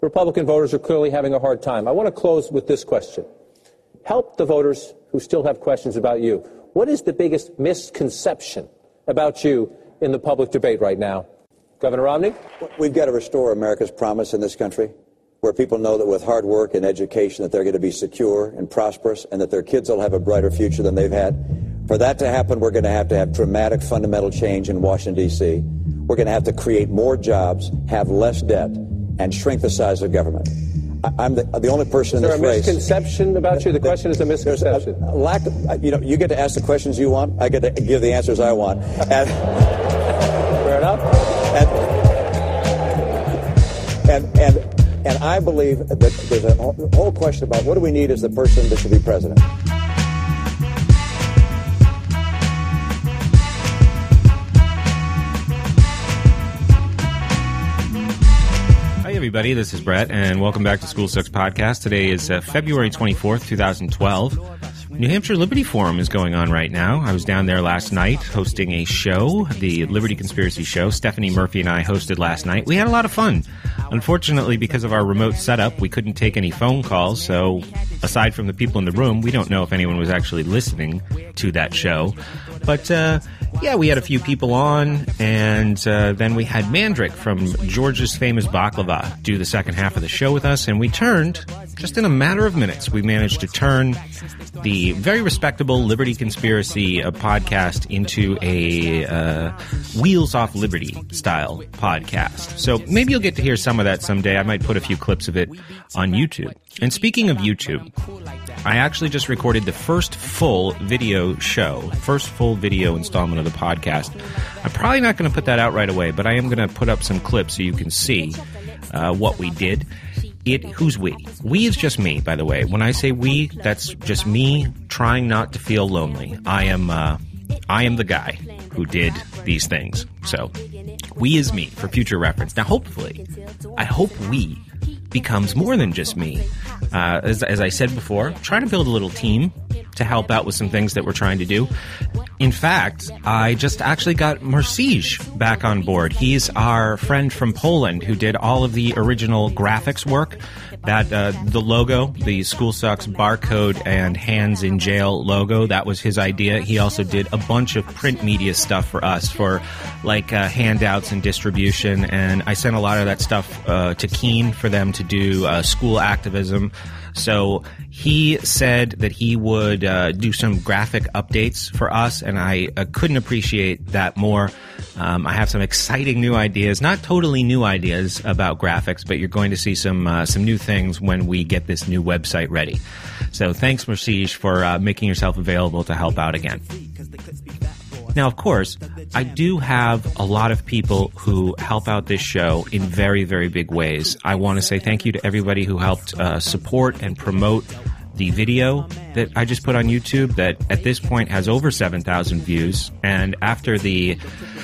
Republican voters are clearly having a hard time. I want to close with this question. Help the voters who still have questions about you. What is the biggest misconception about you in the public debate right now? Governor Romney? We've got to restore America's promise in this country, where people know that with hard work and education that they're going to be secure and prosperous and that their kids will have a brighter future than they've had. For that to happen, we're going to have dramatic fundamental change in Washington, D.C. We're going to have to create more jobs, have less debt, and shrink the size of government. I'm the only person in this race. Is there a misconception about you? The question is a misconception. A lack of, you get to ask the questions you want. I get to give the answers I want. Fair enough. And I believe that there's a whole question about what do we need as the person that should be president. Hi, everybody. This is Brett, and welcome back to School Sucks Podcast. Today is February 24th, 2012. New Hampshire Liberty Forum is going on right now. I was down there last night hosting a show, the Liberty Conspiracy Show. Stephanie Murphy and I hosted last night. We had a lot of fun. Unfortunately, because of our remote setup, we couldn't take any phone calls, so aside from the people in the room, we don't know if anyone was actually listening to that show. But, yeah, we had a few people on, and then we had Mandrick from Georgia's Famous Baklava do the second half of the show with us, and we turned, just in a matter of minutes, we managed to turn the very respectable Liberty Conspiracy podcast into a Wheels Off Liberty style podcast. So maybe you'll get to hear some of that someday. I might put a few clips of it on YouTube. And speaking of YouTube, I actually just recorded the first full video installment of the podcast. I'm probably not going to put that out right away, but I am going to put up some clips so you can see what we did. Who's we? We is just me, by the way. When I say we, that's just me trying not to feel lonely. I am the guy who did these things. So, we is me for future reference. Now, hopefully, I hope we becomes more than just me. As I said before, trying to build a little team to help out with some things that we're trying to do. In fact, I just actually got Mercedes back on board. He's our friend from Poland who did all of the original graphics work. That the logo, the School Sucks barcode and hands in jail logo, that was his idea. He also did a bunch of print media stuff for us for like handouts and distribution. And I sent a lot of that stuff to Keene for them to do school activism. So he said that he would do some graphic updates for us, and I couldn't appreciate that more. I have some exciting new ideas, not totally new ideas about graphics, but you're going to see some new things when we get this new website ready. So thanks, Mercedes, for making yourself available to help out again. Now, of course, I do have a lot of people who help out this show in very, very big ways. I want to say thank you to everybody who helped support and promote the video that I just put on YouTube that at this point has over 7,000 views. And after the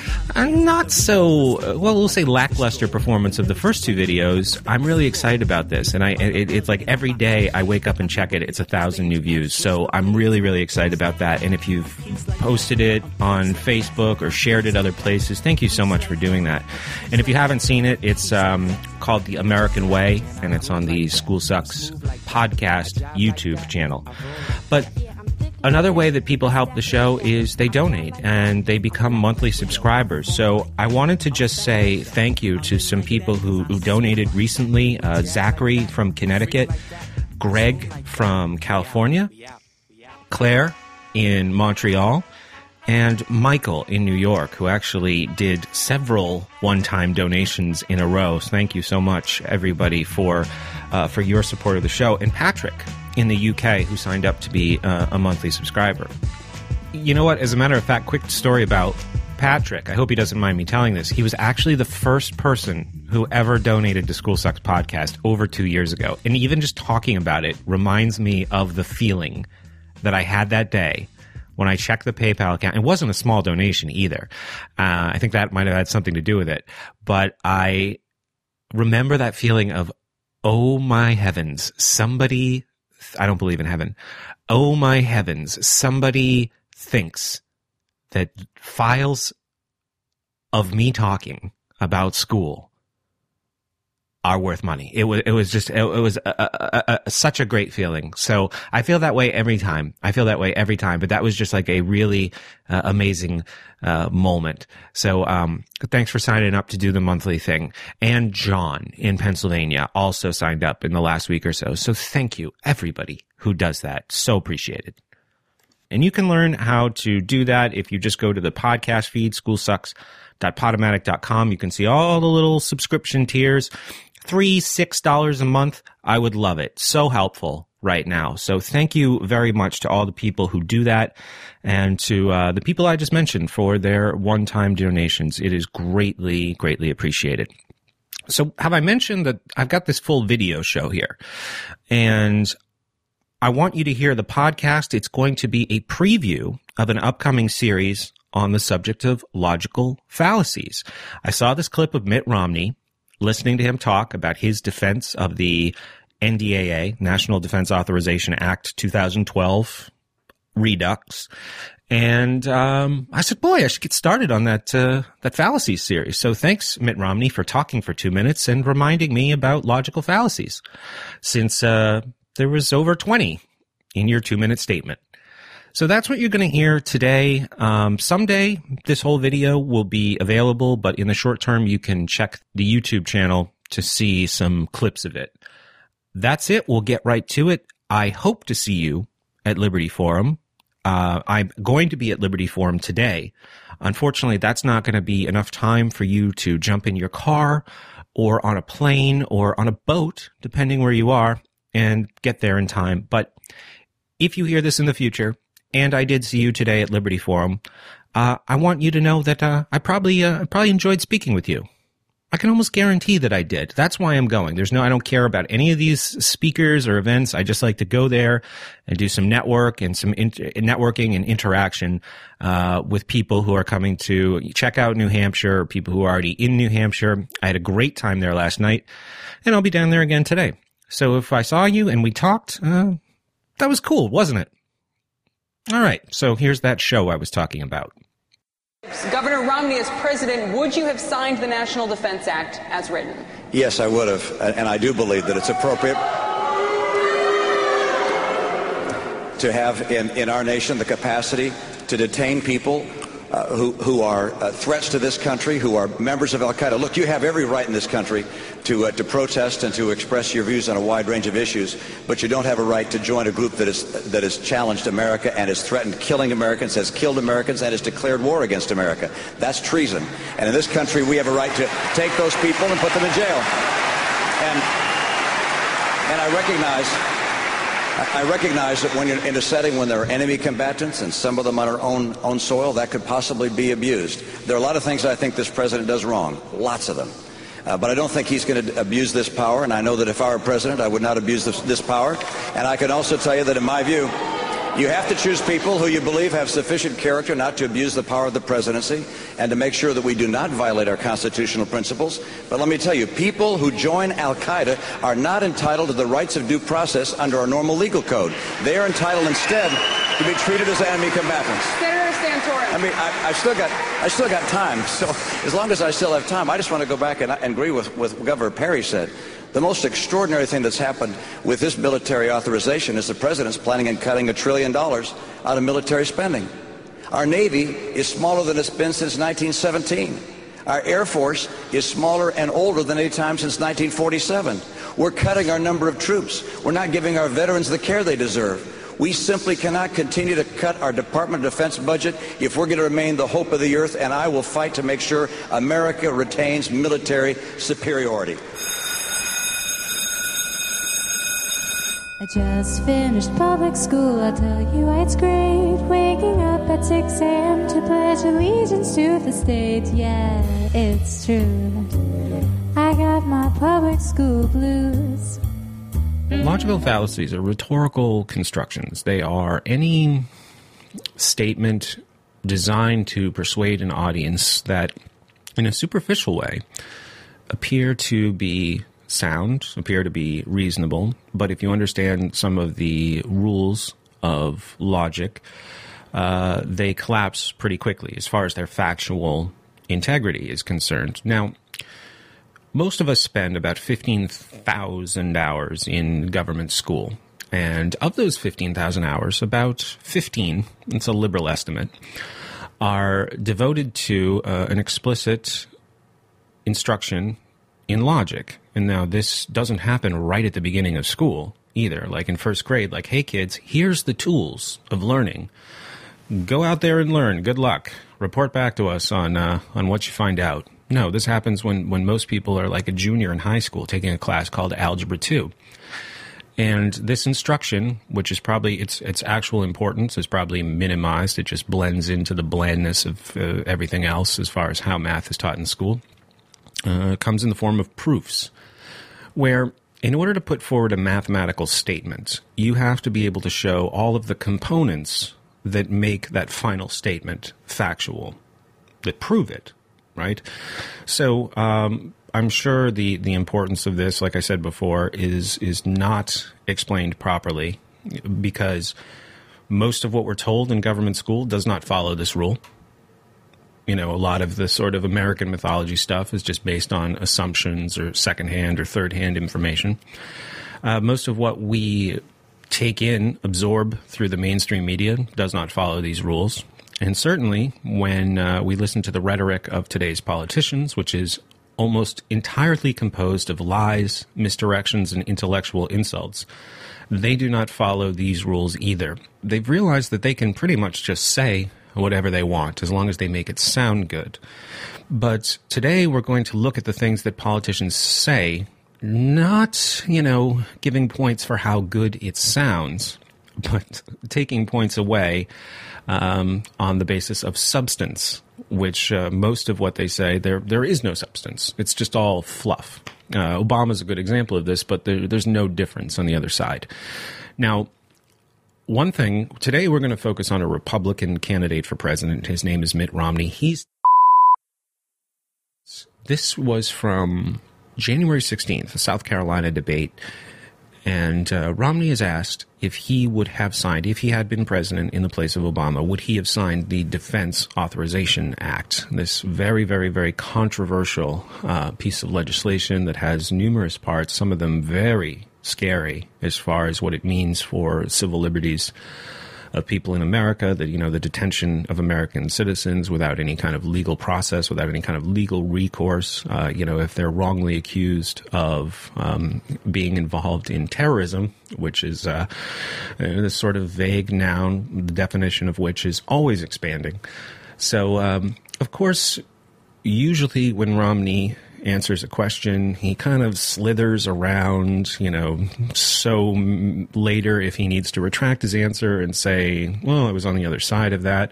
not so, we'll say lackluster performance of the first two videos, I'm really excited about this. And it's like every day I wake up and check it, it's 1,000 new views. So I'm really, really excited about that. And if you've posted it on Facebook or shared it other places, thank you so much for doing that. And if you haven't seen it, it's called The American Way, and it's on the School Sucks podcast YouTube channel. But another way that people help the show is they donate and they become monthly subscribers. So I wanted to just say thank you to some people who donated recently. Zachary from Connecticut, Greg from California, Claire in Montreal, and Michael in New York, who actually did several one-time donations in a row. So thank you so much, everybody, for your support of the show. And Patrick in the UK, who signed up to be a monthly subscriber. You know what? As a matter of fact, quick story about Patrick. I hope he doesn't mind me telling this. He was actually the first person who ever donated to School Sucks Podcast over 2 years ago. And even just talking about it reminds me of the feeling that I had that day when I checked the PayPal account. It wasn't a small donation either. I think that might have had something to do with it. But I remember that feeling of, oh my heavens, somebody, I don't believe in heaven. Oh my heavens, somebody thinks that files of me talking about school are worth money. It was such a great feeling. So I feel that way every time. But that was just like a really amazing moment. So thanks for signing up to do the monthly thing. And John in Pennsylvania also signed up in the last week or so. So thank you, everybody who does that. So appreciated. And you can learn how to do that if you just go to the podcast feed, schoolsucks.podomatic.com. You can see all the little subscription tiers. $3, $6 a month. I would love it. So helpful right now. So thank you very much to all the people who do that and to the people I just mentioned for their one-time donations. It is greatly, greatly appreciated. So have I mentioned that I've got this full video show here? And I want you to hear the podcast. It's going to be a preview of an upcoming series on the subject of logical fallacies. I saw this clip of Mitt Romney listening to him talk about his defense of the NDAA, National Defense Authorization Act 2012 Redux. And I said, boy, I should get started on that fallacy series. So thanks, Mitt Romney, for talking for 2 minutes and reminding me about logical fallacies, since there was over 20 in your 2-minute statement. So that's what you're going to hear today. Someday, this whole video will be available, but in the short term, you can check the YouTube channel to see some clips of it. That's it. We'll get right to it. I hope to see you at Liberty Forum. I'm going to be at Liberty Forum today. Unfortunately, that's not going to be enough time for you to jump in your car or on a plane or on a boat, depending where you are, and get there in time. But if you hear this in the future, and I did see you today at Liberty Forum, I want you to know that I probably enjoyed speaking with you. I can almost guarantee that I did. That's why I'm going. I don't care about any of these speakers or events. I just like to go there and do some networking and interaction with people who are coming to check out New Hampshire, people who are already in New Hampshire. I had a great time there last night, and I'll be down there again today. So if I saw you and we talked, that was cool, wasn't it? All right, so here's that show I was talking about. Governor Romney, as president, would you have signed the National Defense Act as written? Yes, I would have, and I do believe that it's appropriate to have in our nation the capacity to detain people who are threats to this country, who are members of al-Qaeda. Look, you have every right in this country to protest and to express your views on a wide range of issues, but you don't have a right to join a group that has challenged America and has threatened killing Americans, has killed Americans, and has declared war against America. That's treason. And in this country, we have a right to take those people and put them in jail. And I recognize that when you're in a setting when there are enemy combatants, and some of them on our own soil, that could possibly be abused. There are a lot of things I think this president does wrong, lots of them. But I don't think he's going to abuse this power, and I know that if I were president, I would not abuse this power. And I can also tell you that in my view, you have to choose people who you believe have sufficient character not to abuse the power of the presidency and to make sure that we do not violate our constitutional principles. But let me tell you, people who join al-Qaeda are not entitled to the rights of due process under our normal legal code. They are entitled instead to be treated as enemy combatants. Senator Santorum. I mean, I still got time. So as long as I still have time, I just want to go back and agree with what Governor Perry said. The most extraordinary thing that's happened with this military authorization is the president's planning on cutting $1 trillion out of military spending. Our Navy is smaller than it's been since 1917. Our Air Force is smaller and older than any time since 1947. We're cutting our number of troops. We're not giving our veterans the care they deserve. We simply cannot continue to cut our Department of Defense budget if we're going to remain the hope of the earth, and I will fight to make sure America retains military superiority. I just finished public school, I'll tell you it's great. Waking up at 6 a.m. to pledge allegiance to the state. Yeah, it's true. I got my public school blues. Logical fallacies are rhetorical constructions. They are any statement designed to persuade an audience that, in a superficial way, appear to be sound, appear to be reasonable, but if you understand some of the rules of logic, they collapse pretty quickly as far as their factual integrity is concerned. Now, Most of us spend about 15,000 hours in government school. And of those 15,000 hours, about 15, it's a liberal estimate, are devoted to an explicit instruction in logic. And now this doesn't happen right at the beginning of school either. Like in first grade, like, hey kids, here's the tools of learning. Go out there and learn. Good luck. Report back to us on what you find out. No, this happens when most people are like a junior in high school taking a class called Algebra 2. And this instruction, which is probably its actual importance, is probably minimized. It just blends into the blandness of everything else as far as how math is taught in school. Comes in the form of proofs, where in order to put forward a mathematical statement, you have to be able to show all of the components that make that final statement factual, that prove it, right? So I'm sure the importance of this, like I said before, is not explained properly, because most of what we're told in government school does not follow this rule. You know, a lot of the sort of American mythology stuff is just based on assumptions or secondhand or third-hand information. Most of what we take in, absorb through the mainstream media does not follow these rules. And certainly when we listen to the rhetoric of today's politicians, which is almost entirely composed of lies, misdirections, and intellectual insults, they do not follow these rules either. They've realized that they can pretty much just say whatever they want, as long as they make it sound good. But today we're going to look at the things that politicians say, not, giving points for how good it sounds, but taking points away on the basis of substance, which most of what they say, there is no substance. It's just all fluff. Obama's a good example of this, but there's no difference on the other side. Now, one thing, today we're going to focus on a Republican candidate for president. His name is Mitt Romney. This was from January 16th, a South Carolina debate. And Romney is asked if he would have signed, if he had been president in the place of Obama, would he have signed the Defense Authorization Act, this very, very, very controversial piece of legislation that has numerous parts, some of them very scary as far as what it means for civil liberties of people in America, that, the detention of American citizens without any kind of legal process, without any kind of legal recourse, if they're wrongly accused of being involved in terrorism, which is this sort of vague noun, the definition of which is always expanding. So, of course, usually when Romney answers a question, he kind of slithers around, so later if he needs to retract his answer and say, well, I was on the other side of that,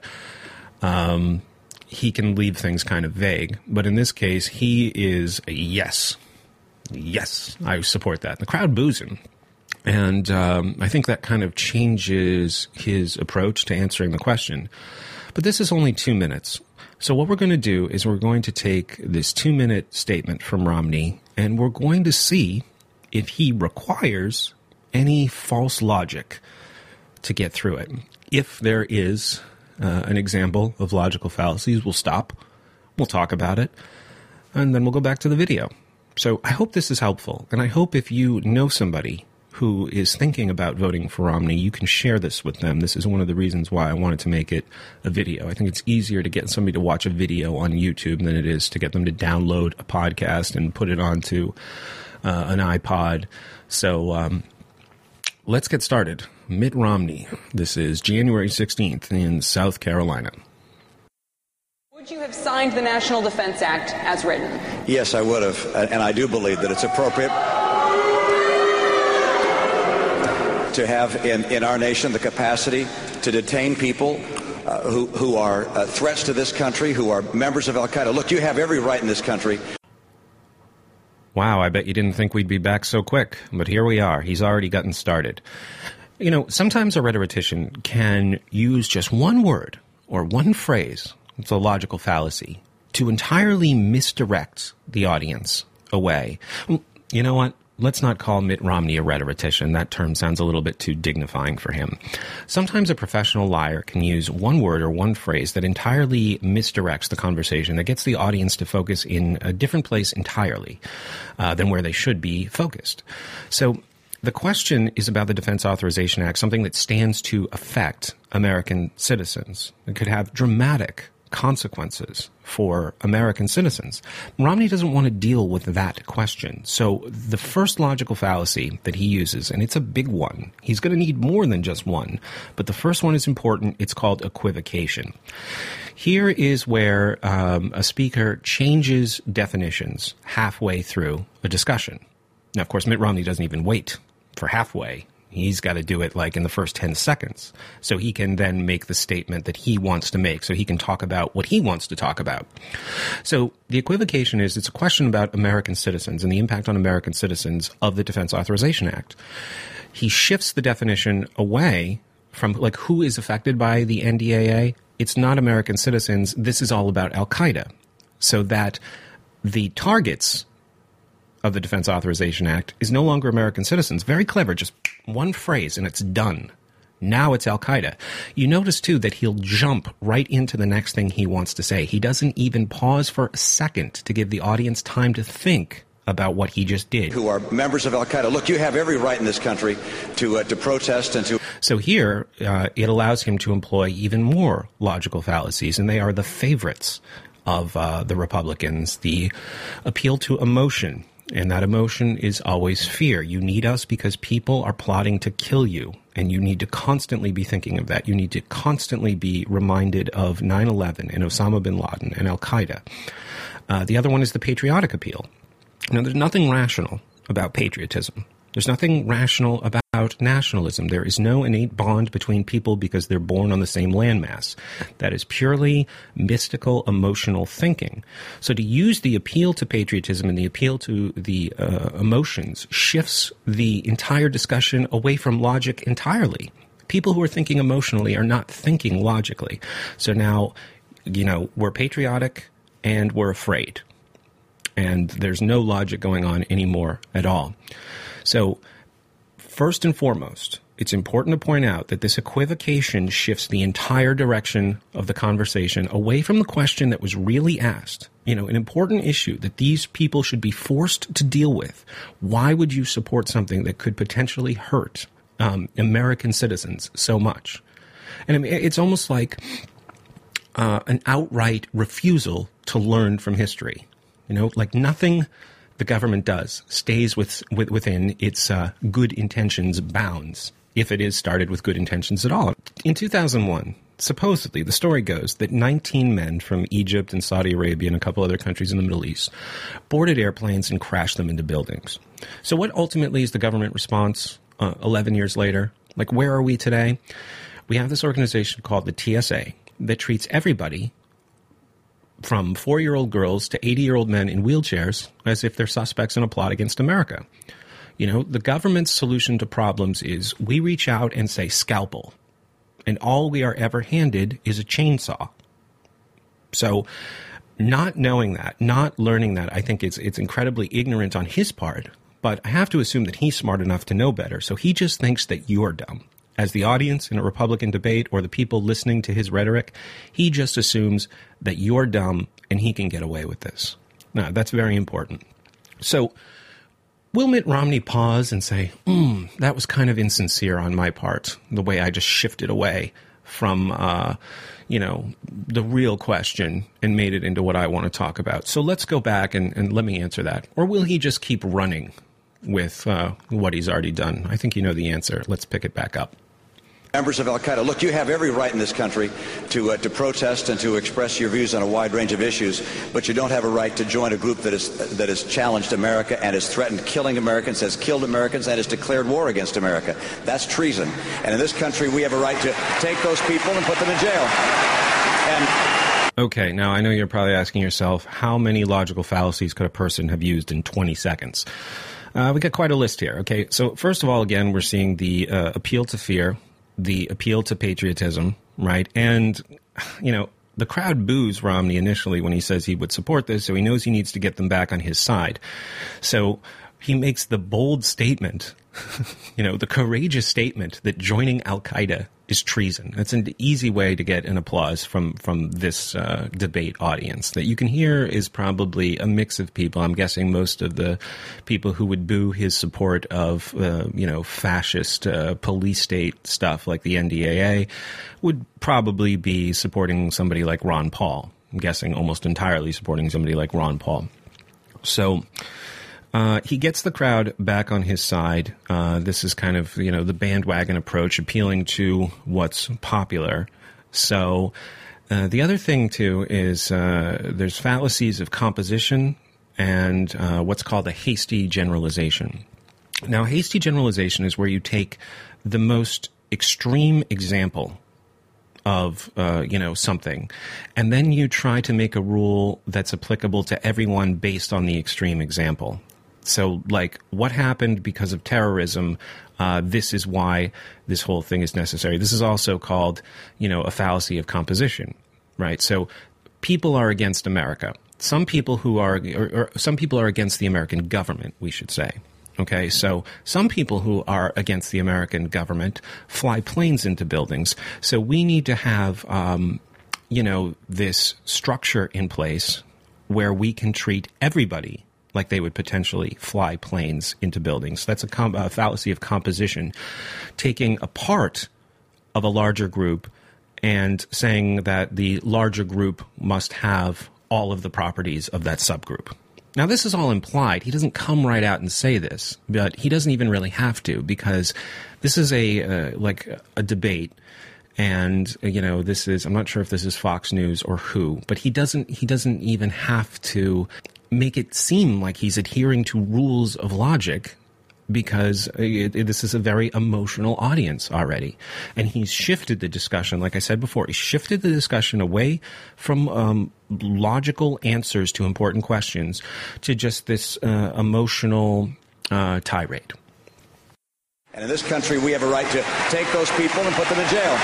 he can leave things kind of vague. But in this case, he is a yes, I support that. The crowd boos him. And I think that kind of changes his approach to answering the question. But this is only 2 minutes. So what we're going to do is we're going to take this 2-minute statement from Romney, and we're going to see if he requires any false logic to get through it. If there is an example of logical fallacies, we'll stop, we'll talk about it, and then we'll go back to the video. So I hope this is helpful, and I hope if you know somebody who is thinking about voting for Romney, you can share this with them. This is one of the reasons why I wanted to make it a video. I think it's easier to get somebody to watch a video on YouTube than it is to get them to download a podcast and put it onto an iPod. So let's get started. Mitt Romney. This is January 16th in South Carolina. Would you have signed the National Defense Act as written? Yes, I would have. And I do believe that it's appropriate to have in our nation the capacity to detain people who are threats to this country, who are members of al-Qaeda. Look, you have every right in this country. Wow, I bet you didn't think we'd be back so quick, but here we are. He's already gotten started. Sometimes a rhetorician can use just one word or one phrase, it's a logical fallacy, to entirely misdirect the audience away. You know what? let's not call Mitt Romney a rhetorician. That term sounds a little bit too dignifying for him. Sometimes a professional liar can use one word or one phrase that entirely misdirects the conversation, that gets the audience to focus in a different place entirely than where they should be focused. So the question is about the Defense Authorization Act, something that stands to affect American citizens. It could have dramatic consequences for American citizens. Romney doesn't want to deal with that question. So the first logical fallacy that he uses, and it's a big one, he's going to need more than just one, but the first one is important. It's called equivocation. Here is where a speaker changes definitions halfway through a discussion. Now, of course, Mitt Romney doesn't even wait for halfway. He's got to do it like in the first 10 seconds so he can then make the statement that he wants to make, so he can talk about what he wants to talk about. So the equivocation is it's a question about American citizens and the impact on American citizens of the Defense Authorization Act. He shifts the definition away from like who is affected by the NDAA. It's not American citizens. This is all about Al-Qaeda. So that the targets of the Defense Authorization Act is no longer American citizens. Very clever, just one phrase and it's done. Now it's Al-Qaeda. You notice, too, that he'll jump right into the next thing he wants to say. He doesn't even pause for a second to give the audience time to think about what he just did. Who are members of Al-Qaeda. Look, you have every right in this country to protest and to... So here, it allows him to employ even more logical fallacies, and they are the favorites of the Republicans. The appeal to emotion. And that emotion is always fear. You need us because people are plotting to kill you. And you need to constantly be thinking of that. You need to constantly be reminded of 9/11 and Osama bin Laden and Al-Qaeda. The other one is the patriotic appeal. Now, there's nothing rational about patriotism. There's nothing rational about nationalism. There is no innate bond between people because they're born on the same landmass. That is purely mystical, emotional thinking. So to use the appeal to patriotism and the appeal to the emotions shifts the entire discussion away from logic entirely. People who are thinking emotionally are not thinking logically. So now, we're patriotic and we're afraid. And there's no logic going on anymore at all. So first and foremost, it's important to point out that this equivocation shifts the entire direction of the conversation away from the question that was really asked. An important issue that these people should be forced to deal with. Why would you support something that could potentially hurt American citizens so much? And it's almost like an outright refusal to learn from history. Like nothing the government does stays within its good intentions bounds, if it is started with good intentions at all. In 2001, supposedly, the story goes that 19 men from Egypt and Saudi Arabia and a couple other countries in the Middle East boarded airplanes and crashed them into buildings. So what ultimately is the government response 11 years later? Like, where are we today? We have this organization called the TSA that treats everybody from 4-year-old girls to 80-year-old men in wheelchairs as if they're suspects in a plot against America. The government's solution to problems is we reach out and say scalpel, and all we are ever handed is a chainsaw. So not knowing that, not learning that, I think it's incredibly ignorant on his part, but I have to assume that he's smart enough to know better. So he just thinks that you're dumb. As the audience in a Republican debate or the people listening to his rhetoric, he just assumes that you're dumb and he can get away with this. Now, that's very important. So will Mitt Romney pause and say, that was kind of insincere on my part, the way I just shifted away from, the real question and made it into what I want to talk about. So let's go back and let me answer that. Or will he just keep running with what he's already done? I think you know the answer. Let's pick it back up. Members of Al-Qaeda. Look, you have every right in this country to protest and to express your views on a wide range of issues, but you don't have a right to join a group that has challenged America and has threatened killing Americans, has killed Americans, and has declared war against America. That's treason. And in this country, we have a right to take those people and put them in jail. Okay, now I know you're probably asking yourself, how many logical fallacies could a person have used in 20 seconds? We got quite a list here. Okay, so first of all, again, we're seeing the appeal to fear, the appeal to patriotism, right? And, the crowd boos Romney initially when he says he would support this, so he knows he needs to get them back on his side. So he makes the bold statement, the courageous statement that joining Al-Qaeda is treason. That's an easy way to get an applause from this debate audience. That you can hear is probably a mix of people. I'm guessing most of the people who would boo his support of, fascist police state stuff like the NDAA would probably be supporting somebody like Ron Paul. I'm guessing almost entirely supporting somebody like Ron Paul. So he gets the crowd back on his side. This is kind of, the bandwagon approach, appealing to what's popular. So the other thing, too, is there's fallacies of composition and what's called a hasty generalization. Now, hasty generalization is where you take the most extreme example of, something, and then you try to make a rule that's applicable to everyone based on the extreme example. So, like, what happened because of terrorism, this is why this whole thing is necessary. This is also called, a fallacy of composition, right? So people are against America. Some people who are, or some people are against the American government, we should say. Okay, so some people who are against the American government fly planes into buildings. So we need to have, this structure in place where we can treat everybody like they would potentially fly planes into buildings. That's a fallacy of composition, taking a part of a larger group and saying that the larger group must have all of the properties of that subgroup. Now, this is all implied. He doesn't come right out and say this, but he doesn't even really have to, because this is a debate. And, this is, I'm not sure if this is Fox News or who, but he doesn't even have to make it seem like he's adhering to rules of logic, because this is a very emotional audience already. And he's shifted the discussion, like I said before, he shifted the discussion away from logical answers to important questions to just this emotional tirade. And in this country, we have a right to take those people and put them in jail.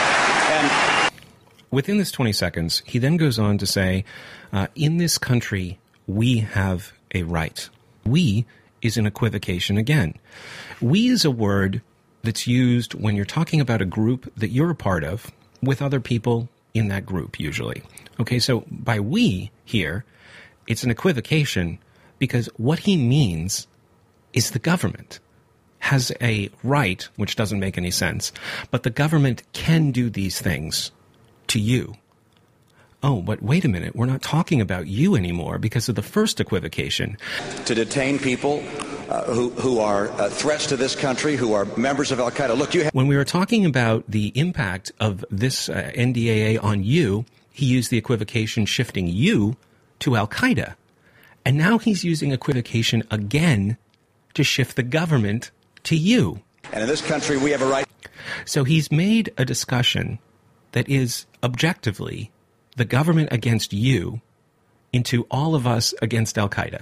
And within this 20 seconds, he then goes on to say, in this country, we have a right. We is an equivocation again. We is a word that's used when you're talking about a group that you're a part of with other people in that group, usually. Okay, so by we here, it's an equivocation because what he means is the government has a right, which doesn't make any sense, but the government can do these things to you. Oh, but wait a minute, we're not talking about you anymore because of the first equivocation. To detain people who are threats to this country, who are members of Al-Qaeda. Look, when we were talking about the impact of this NDAA on you, he used the equivocation shifting you to Al-Qaeda. And now he's using equivocation again to shift the government to you. And in this country, we have a right. So he's made a discussion that is objectively the government against you into all of us against Al-Qaeda.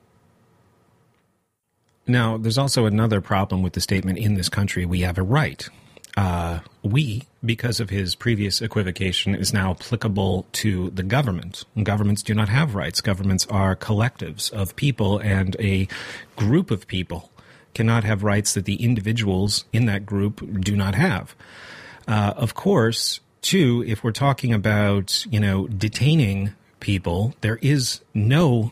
Now, there's also another problem with the statement, in this country, we have a right. We, because of his previous equivocation, is now applicable to the government. Governments do not have rights. Governments are collectives of people, and a group of people cannot have rights that the individuals in that group do not have. Of course, too, if we're talking about, detaining people, there is no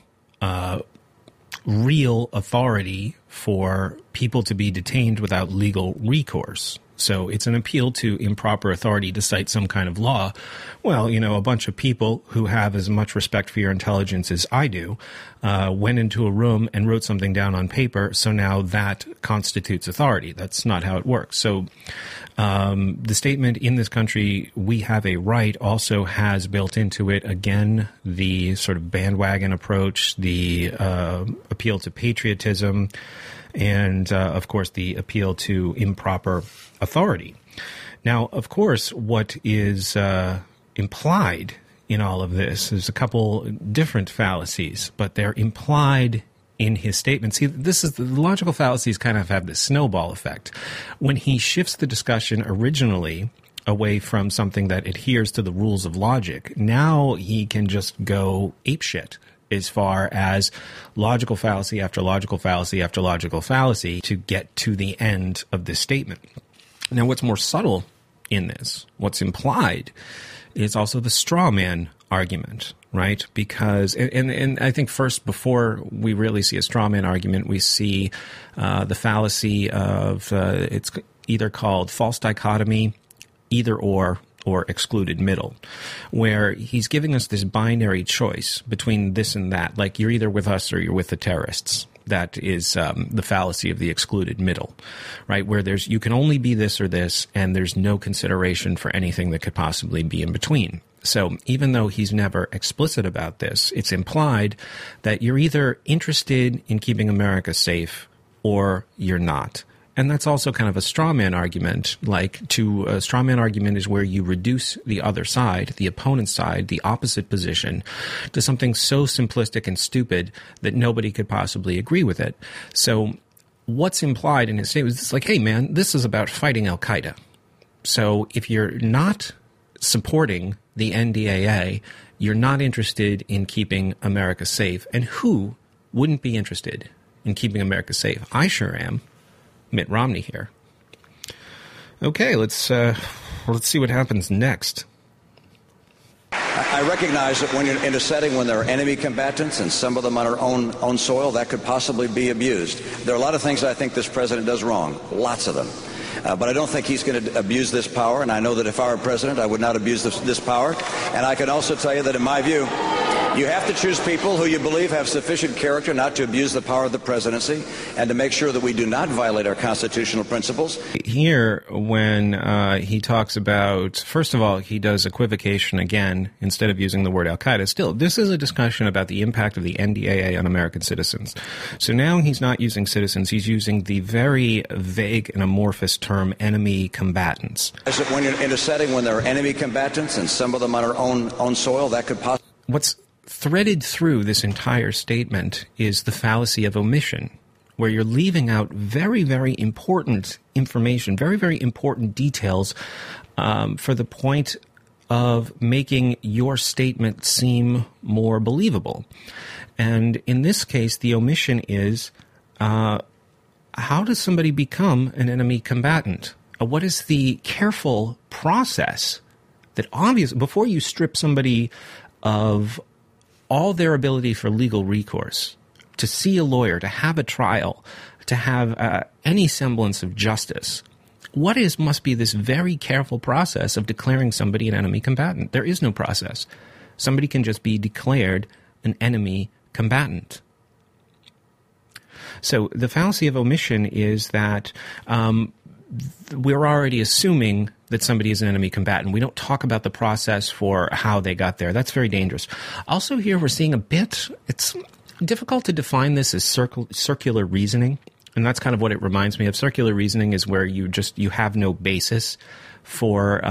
real authority for people to be detained without legal recourse. So it's an appeal to improper authority to cite some kind of law. Well, a bunch of people who have as much respect for your intelligence as I do went into a room and wrote something down on paper, so now that constitutes authority. That's not how it works. So the statement, in this country, we have a right, also has built into it, again, the sort of bandwagon approach, the appeal to patriotism, and, of course, the appeal to improper authority. Now, of course, what is implied in all of this is a couple different fallacies, but they're implied in his statement. See, this is the logical fallacies kind of have this snowball effect. When he shifts the discussion originally away from something that adheres to the rules of logic, now he can just go apeshit as far as logical fallacy after logical fallacy after logical fallacy to get to the end of this statement. Now, what's more subtle in this, what's implied, is also the straw man argument, right? Because, and I think first, before we really see a straw man argument, we see the fallacy of, it's either called false dichotomy, either or excluded middle, where he's giving us this binary choice between this and that, like you're either with us or you're with the terrorists. That is the fallacy of the excluded middle, right? Where you can only be this or this, and there's no consideration for anything that could possibly be in between. So even though he's never explicit about this, it's implied that you're either interested in keeping America safe or you're not. And that's also kind of a straw man argument. A straw man argument is where you reduce the other side, the opponent's side, the opposite position, to something so simplistic and stupid that nobody could possibly agree with it. So what's implied in his statement is like, hey, man, this is about fighting Al-Qaeda. So if you're not supporting the NDAA, you're not interested in keeping America safe. And who wouldn't be interested in keeping America safe? I sure am. Mitt Romney here. Okay, let's see what happens next. I recognize that when you're in a setting when there are enemy combatants and some of them on our own soil, that could possibly be abused. There are a lot of things I think this president does wrong, lots of them. But I don't think he's going to abuse this power, and I know that if I were president, I would not abuse this power. And I can also tell you that in my view, you have to choose people who you believe have sufficient character not to abuse the power of the presidency and to make sure that we do not violate our constitutional principles. Here, when he talks about, first of all, he does equivocation again instead of using the word Al-Qaeda. Still, this is a discussion about the impact of the NDAA on American citizens. So now he's not using citizens. He's using the very vague and amorphous term enemy combatants. When you're in a setting when there are enemy combatants and some of them on our own soil, that could possibly... What's threaded through this entire statement is the fallacy of omission, where you're leaving out very, very important information, very, very important details for the point of making your statement seem more believable. And in this case, the omission is, how does somebody become an enemy combatant? What is the careful process that obviously, before you strip somebody of all their ability for legal recourse, to see a lawyer, to have a trial, to have any semblance of justice, must be this very careful process of declaring somebody an enemy combatant? There is no process. Somebody can just be declared an enemy combatant. So the fallacy of omission is that we're already assuming that somebody is an enemy combatant. We don't talk about the process for how they got there. That's very dangerous. Also here we're seeing it's difficult to define this as circular reasoning, and that's kind of what it reminds me of. Circular reasoning is where you have no basis for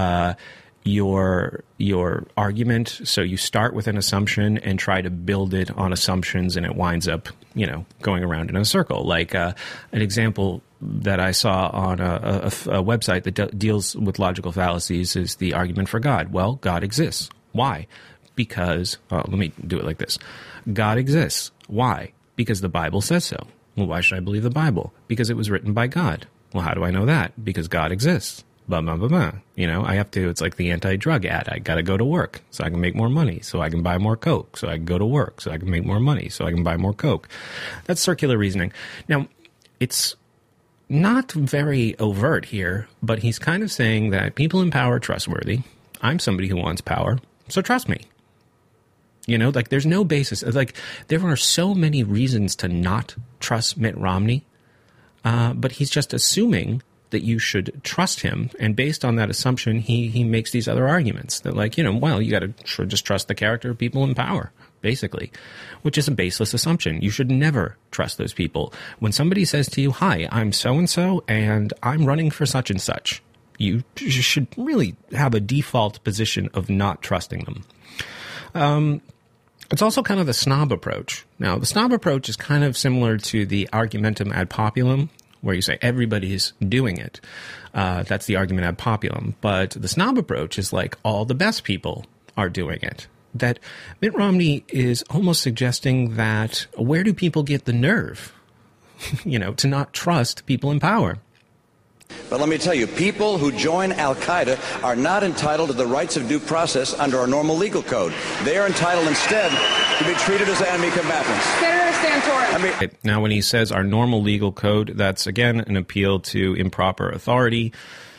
your argument. So you start with an assumption and try to build it on assumptions, and it winds up, going around in a circle. Like an example that I saw on a website that deals with logical fallacies is the argument for God. Well, God exists. Why? Because, let me do it like this. God exists. Why? Because the Bible says so. Well, why should I believe the Bible? Because it was written by God. Well, how do I know that? Because God exists. Blah, blah, blah, blah. I have to, it's like the anti-drug ad. I got to go to work so I can make more money, so I can buy more Coke, so I can go to work, so I can make more money, so I can buy more Coke. That's circular reasoning. Now, it's not very overt here, but he's kind of saying that people in power are trustworthy. I'm somebody who wants power, so trust me. There's no basis. There are so many reasons to not trust Mitt Romney, but he's just assuming that you should trust him. And based on that assumption, he makes these other arguments that you got to just trust the character of people in power, basically, which is a baseless assumption. You should never trust those people. When somebody says to you, hi, I'm so-and-so, and I'm running for such and such, you should really have a default position of not trusting them. It's also kind of the snob approach. Now, the snob approach is kind of similar to the argumentum ad populum, where you say everybody's doing it. That's the argument ad populum. But the snob approach is like all the best people are doing it. that Mitt Romney is almost suggesting that where do people get the nerve, to not trust people in power? But let me tell you, people who join al-Qaeda are not entitled to the rights of due process under our normal legal code. They are entitled instead to be treated as enemy combatants. Senator Santorum. Now, when he says our normal legal code, that's, again, an appeal to improper authority.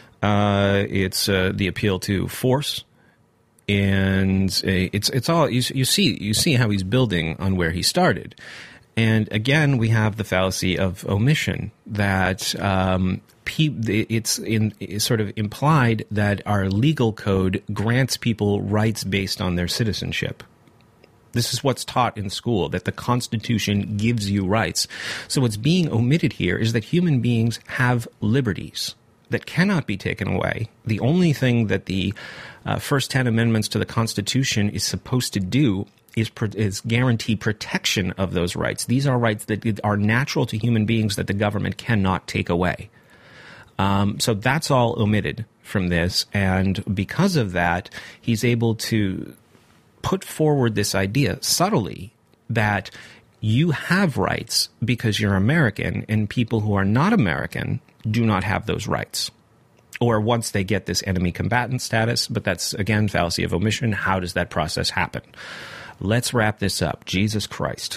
It's the appeal to force. And it's all you see how he's building on where he started. And again, we have the fallacy of omission that it's sort of implied that our legal code grants people rights based on their citizenship. This is what's taught in school, that the Constitution gives you rights. So what's being omitted here is that human beings have liberties that cannot be taken away. The only thing that the first 10 amendments to the Constitution is supposed to do is guarantee protection of those rights. These are rights that are natural to human beings that the government cannot take away. So that's all omitted from this, and because of that, he's able to put forward this idea subtly that you have rights because you're American, and people who are not American do not have those rights. Or once they get this enemy combatant status, but that's, again, fallacy of omission. How does that process happen? Let's wrap this up. Jesus Christ.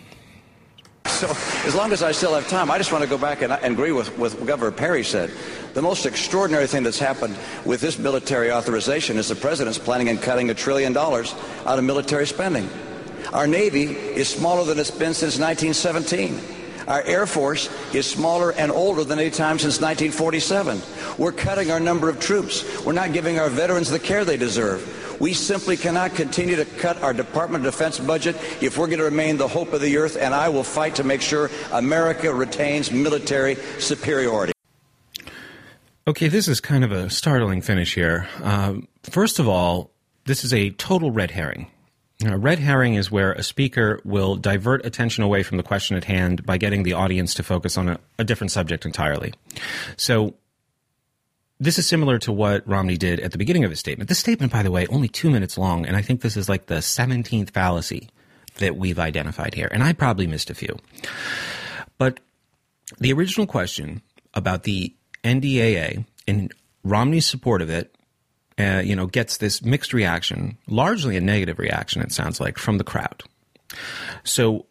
So as long as I still have time, I just want to go back and agree with what Governor Perry said. The most extraordinary thing that's happened with this military authorization is the president's planning on cutting $1 trillion out of military spending. Our Navy is smaller than it's been since 1917. Our Air Force is smaller and older than any time since 1947. We're cutting our number of troops. We're not giving our veterans the care they deserve. We simply cannot continue to cut our Department of Defense budget if we're going to remain the hope of the earth, and I will fight to make sure America retains military superiority. Okay, this is kind of a startling finish here. First of all, this is a total red herring. A red herring is where a speaker will divert attention away from the question at hand by getting the audience to focus on a different subject entirely. So this is similar to what Romney did at the beginning of his statement. This statement, by the way, only 2 minutes long, and I think this is like the 17th fallacy that we've identified here, and I probably missed a few. But the original question about the NDAA and Romney's support of it, gets this mixed reaction, largely a negative reaction, it sounds like, from the crowd. So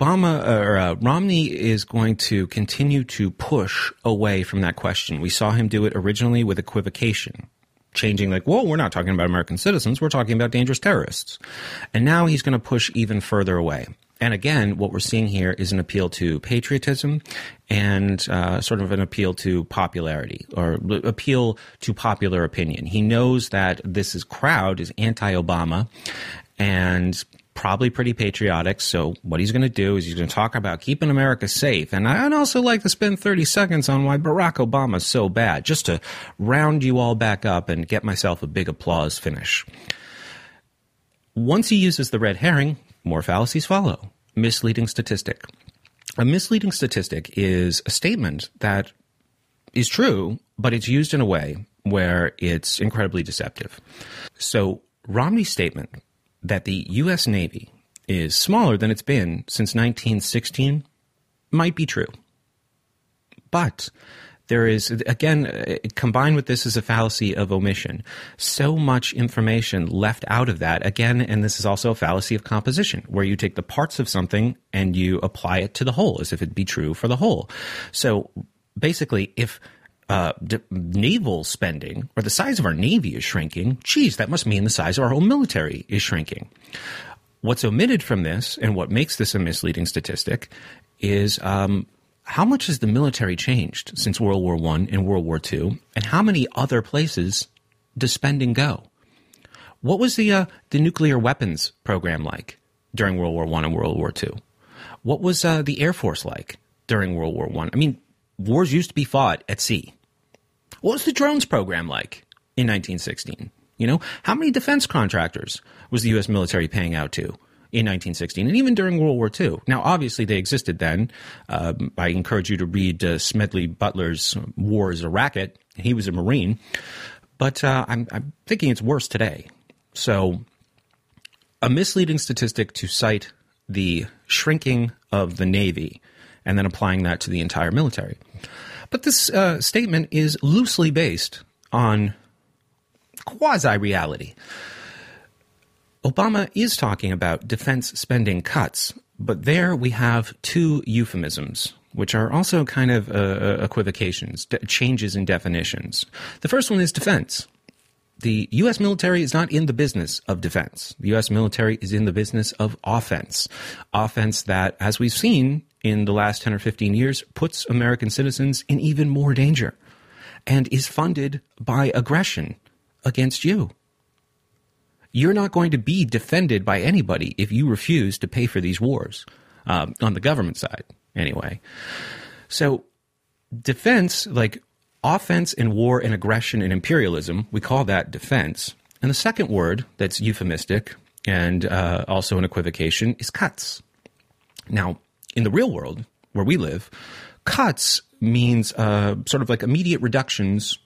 Romney is going to continue to push away from that question. We saw him do it originally with equivocation, changing we're not talking about American citizens, we're talking about dangerous terrorists. And now he's going to push even further away. And again, what we're seeing here is an appeal to patriotism and sort of an appeal to popularity, or appeal to popular opinion. He knows that this crowd is anti-Obama and probably pretty patriotic. So what he's going to do is he's going to talk about keeping America safe. And I'd also like to spend 30 seconds on why Barack Obama is so bad, just to round you all back up and get myself a big applause finish. Once he uses the red herring, more fallacies follow. Misleading statistic. A misleading statistic is a statement that is true, but it's used in a way where it's incredibly deceptive. So Romney's statement that the U.S. Navy is smaller than it's been since 1916 might be true. But there is, again, combined with this is a fallacy of omission. So much information left out of that, again, and this is also a fallacy of composition, where you take the parts of something and you apply it to the whole, as if it'd be true for the whole. So basically, if naval spending, or the size of our Navy is shrinking, geez, that must mean the size of our whole military is shrinking. What's omitted from this, and what makes this a misleading statistic, is how much has the military changed since World War I and World War II, and how many other places does spending go? What was the nuclear weapons program like during World War I and World War II? What was the Air Force like during World War I? I mean, wars used to be fought at sea. What was the drones program like in 1916? How many defense contractors was the U.S. military paying out to in 1916, and even during World War II? Now, obviously, they existed then. I encourage you to read Smedley Butler's War is a Racket. He was a Marine. But I'm thinking it's worse today. So a misleading statistic to cite the shrinking of the Navy and then applying that to the entire military. But this statement is loosely based on quasi-reality. Obama is talking about defense spending cuts, but there we have two euphemisms, which are also kind of equivocations, changes in definitions. The first one is defense. The U.S. military is not in the business of defense. The U.S. military is in the business of offense. Offense that, as we've seen in the last 10 or 15 years, puts American citizens in even more danger and is funded by aggression against you. You're not going to be defended by anybody if you refuse to pay for these wars, on the government side, anyway. So defense, like offense and war and aggression and imperialism, we call that defense. And the second word that's euphemistic and also an equivocation is cuts. Now, in the real world, where we live, cuts means sort of like immediate reductions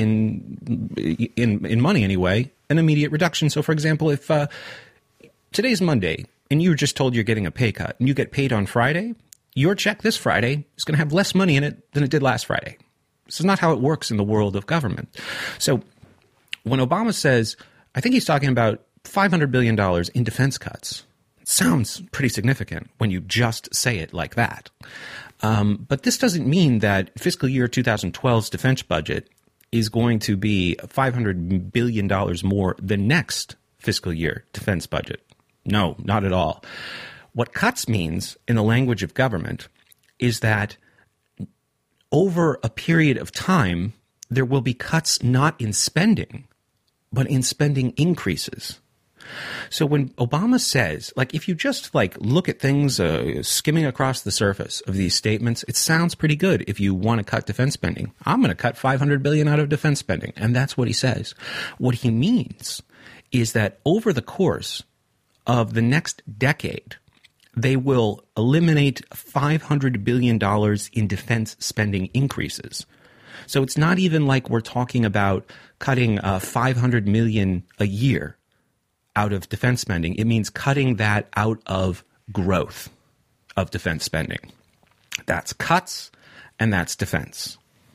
in money anyway, an immediate reduction. So, for example, if today's Monday and you're just told you're getting a pay cut and you get paid on Friday, your check this Friday is going to have less money in it than it did last Friday. This is not how it works in the world of government. So when Obama says, I think he's talking about $500 billion in defense cuts, it sounds pretty significant when you just say it like that. But this doesn't mean that fiscal year 2012's defense budget is going to be $500 billion more than next fiscal year defense budget. No, not at all. What cuts means in the language of government is that over a period of time, there will be cuts not in spending, but in spending increases. So when Obama says, like, if you just look at things skimming across the surface of these statements, it sounds pretty good if you want to cut defense spending. I'm going to cut $500 billion out of defense spending. And that's what he says. What he means is that over the course of the next decade, they will eliminate $500 billion in defense spending increases. So it's not even like we're talking about cutting $500 million a year out of defense spending. It means cutting that out of growth of defense spending. That's cuts, and that's defense.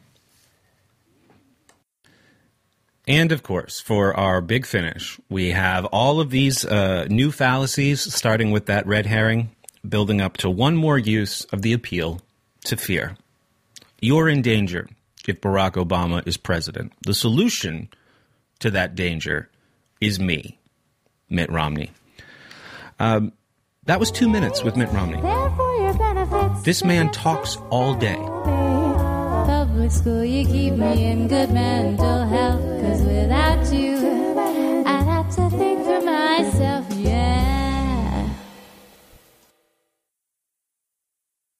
And, of course, for our big finish, we have all of these new fallacies, starting with that red herring, building up to one more use of the appeal to fear. You're in danger if Barack Obama is president. The solution to that danger is me, Mitt Romney. That was 2 minutes with Mitt Romney. This man talks all day. Public school, you keep me in good mental health, 'cause without you, I'd have to think for myself.